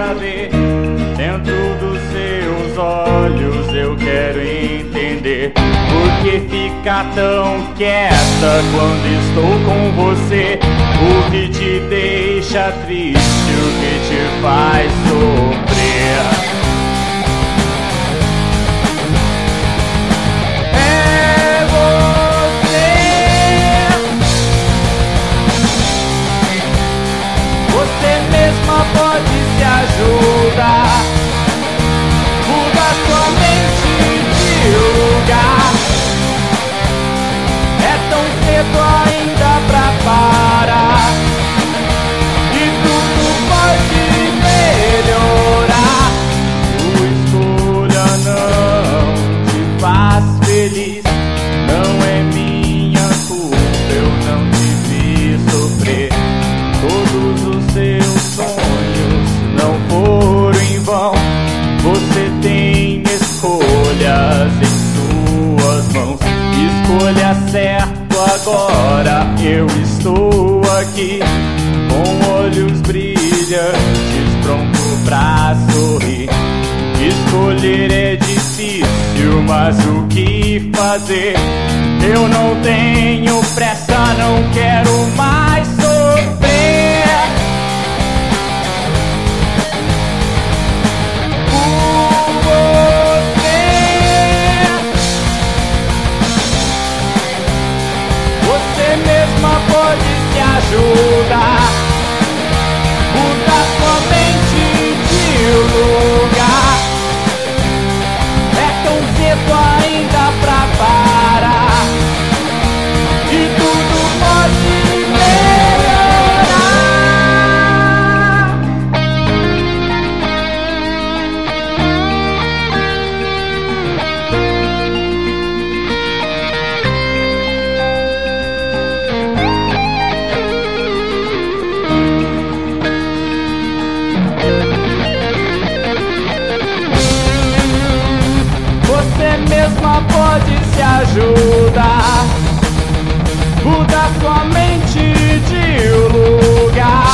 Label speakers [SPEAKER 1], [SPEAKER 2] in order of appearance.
[SPEAKER 1] saber. Dentro dos seus olhos eu quero entender por que fica tão quieta quando estou com você. O que te deixa triste, o que te faz sofrer. Pode se ajudar, muda sua mente de lugar. É tão cedo ainda pra parar, e tudo pode melhorar. Sua escolha não te faz feliz, não é minha culpa, eu não te fiz sofrer. Todos os seus sonhos não foram em vão. Você tem escolhas em suas mãos. Escolha certo agora. Eu estou aqui com olhos brilhantes, pronto pra sorrir. Escolher é difícil, mas o que fazer? Eu não tenho pressa, não quero mais sofrer. Pode se ajudar, muda sua mente de lugar. É tão cedo ainda pra parar, e tudo pode melhorar. Você mesma pode se ajudar, muda sua mente de lugar.